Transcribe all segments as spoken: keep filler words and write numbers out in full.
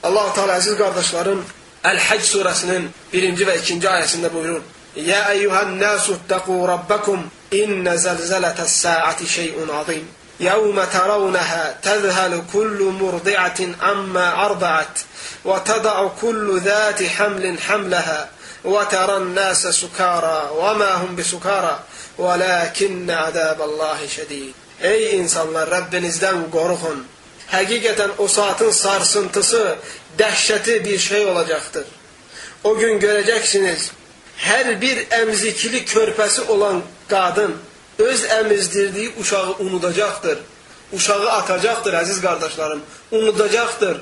Allah-u Teala əziz qardaşlarım Əl-Həcc surəsinin birinci və ikinci ayəsində buyurur: "Ya eyyuhan-nasu ittaqu rabbakum inna zalzalata's-sa'ati şey'un azim. Yawma tarawnaha tadhhalu kullu murdi'atin amma arda'at wa tad'u kullu zati hamlin hamlaha wa taran-nasa sukara wa ma hum bisukara walakinna azaballahi şedid." Ey insanlar, Rəbbinizdən qorxun. Həqiqətən o saatın sarsıntısı, dəhşəti bir şey olacaqdır. O gün görəcəksiniz, hər bir əmzikli körpəsi olan qadın öz əmizdirdiyi uşağı unudacaqdır. Uşağı atacaqdır, əziz qardaşlarım, unudacaqdır.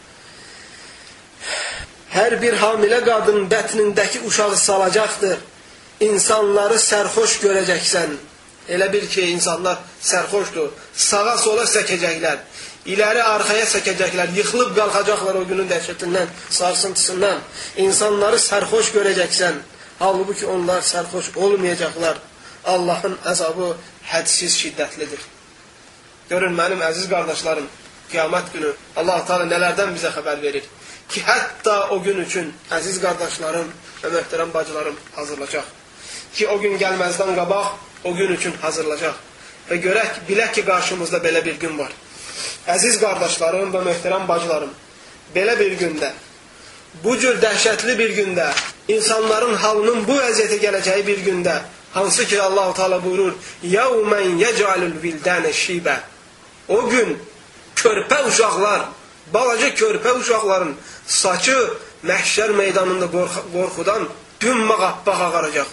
Hər bir hamilə qadın bətnindəki uşağı salacaqdır. İnsanları sərxoş görəcəksən. Elə bil ki, insanlar sərxoşdur. Sağa sola səkəcəklər. İləri arxaya səkəcəklər. Yıxılıb qalxacaqlar o günün dəhşətindən, sarsıntısından. İnsanları sərxoş görəcəksən. Halbuki onlar sərxoş olmayacaqlar. Allahın əzabı hədsiz şiddətlidir. Görün mənim əziz qardaşlarım, qiyamət günü Allah-u Teala nələrdən bizə xəbər verir ki, hətta o gün üçün əziz qardaşlarım və möhtərəm bacılarım hazırlayacaq. Ki o gün gəlməzdən qabaq o gün üçün hazırlayacaq. Və görək, bilək ki, qarşımızda belə bir gün var. Əziz qardaşlarım və möhtərəm bacılarım, belə bir gündə, bu cür dəhşətli bir gündə, insanların halının bu vəziyyətə gələcəyi bir gündə, hansı ki Allah-u Teala buyurur: "Yawmen yec'alul vildane şibe." O gün körpə uşaqlar, balaca körpə uşaqların saçı məhşər meydanında qorxudan dümməğappaq ağaracaq.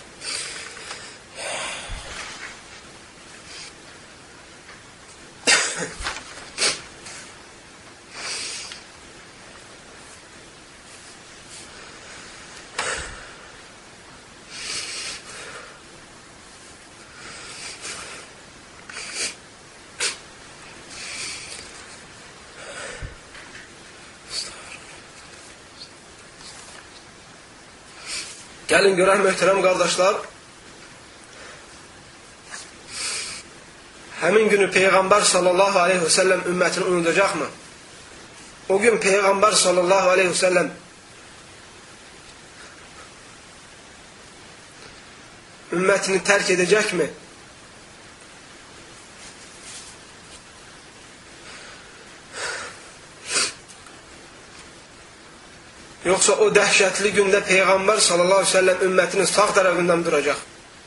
Gəlin görək möhtərəm qardaşlar, həmin günü Peyğəmbər sallallahu aleyhi və səlləm ümmətini unudacaqmı? O gün Peyğəmbər sallallahu aleyhi və səlləm ümmətini tərk edəcəkmi? Yoxsa o dəhşətli gündə Peyğəmbər sallallahu aleyhi ve sellem ümmətinin sağ tərəfindən duracaq.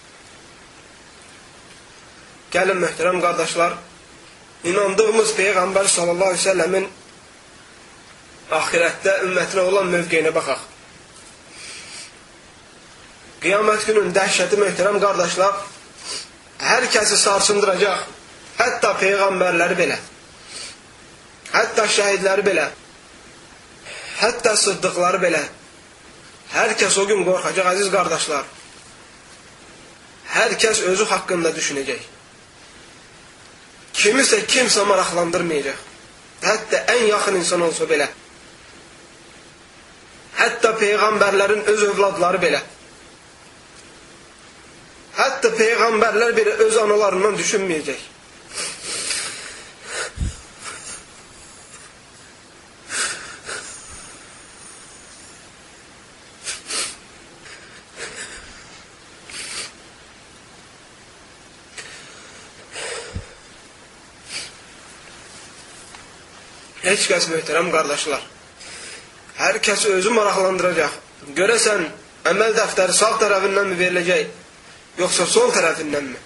Gəlin möhtərəm qardaşlar, inandığımız Peyğəmbər sallallahu aleyhi ve sellemin ahirətdə ümmətinə olan mövqeyinə baxaq. Qiyamət günün dəhşəti möhtərəm qardaşlar, hər kəsi sarsındıracaq, hətta Peyğəmbərləri belə, hətta şəhidləri belə, hətta sıddıqları belə. Hər kəs o gün qorxacaq, əziz qardaşlar. Hər kəs özü haqqında düşünəcək. Kimisə kimsə maraqlandırmayacaq. Hətta ən yaxın insan olsa belə. Hətta Peyğəmbərlərin öz övladları belə. Hətta Peyğəmbərlər belə öz analarından düşünməyəcək. Heç kəs möhtərəm qardaşlar, hər kəs özü maraqlandıracaq. Görəsən, əməl dəftəri sağ tərəfindən mi veriləcək, yoxsa sol tərəfindən mi?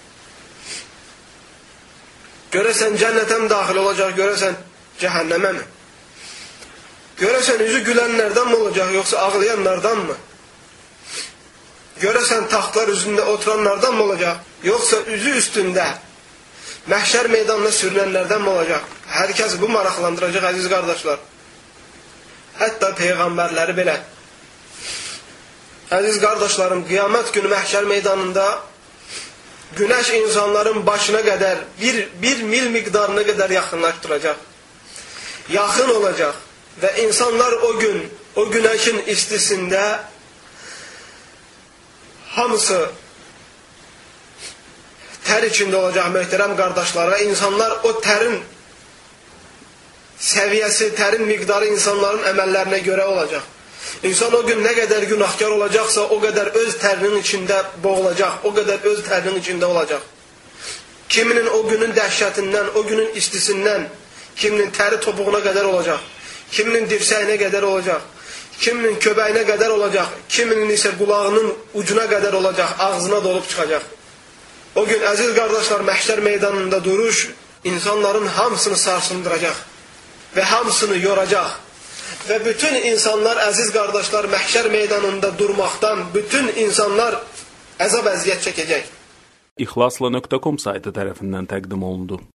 Görəsən, cənnətə mi daxil olacaq, görəsən, cəhənnəmə mi? Görəsən, üzü gülənlərdən mi olacaq, yoxsa ağlayanlardan mı? Görəsən, taxtlar üzündə oturanlardan mı olacaq, yoxsa üzü üstündə məhşər meydanına sürünənlərdən mi olacaq? Hər kəs bu maraqlandıracaq, əziz qardaşlar. Hətta Peyğəmbərləri belə. Əziz qardaşlarım, qiyamət günü məhşər meydanında günəş insanların başına qədər, bir, bir mil miqdarına qədər yaxınlaşdıracaq. Yaxın olacaq. Və insanlar o gün, o günəşin istisində hamısı tər içində olacaq möhtərəm qardaşlar və insanlar o tərin səviyyəsi, tərin miqdarı insanların əməllərinə görə olacaq. İnsan o gün nə qədər günahkar olacaqsa, o qədər öz tərinin içində boğulacaq, o qədər öz tərinin içində olacaq. Kiminin o günün dəhşətindən, o günün istisindən, kiminin təri topuğuna qədər olacaq, kiminin dirsəyinə qədər olacaq, kiminin köbəyinə qədər olacaq, kiminin isə qulağının ucuna qədər olacaq, ağzına dolub çıxacaq. O gün əziz qardaşlar, məhşər meydanında duruş insanların hamısını sarsındıracaq və hamısını yoracaq. Və bütün insanlar, əziz qardaşlar, məhşər meydanında durmaqdan bütün insanlar əzab əziyyət çəkəcək. İxlasla nöqtə com saytı tərəfindən təqdim olundu.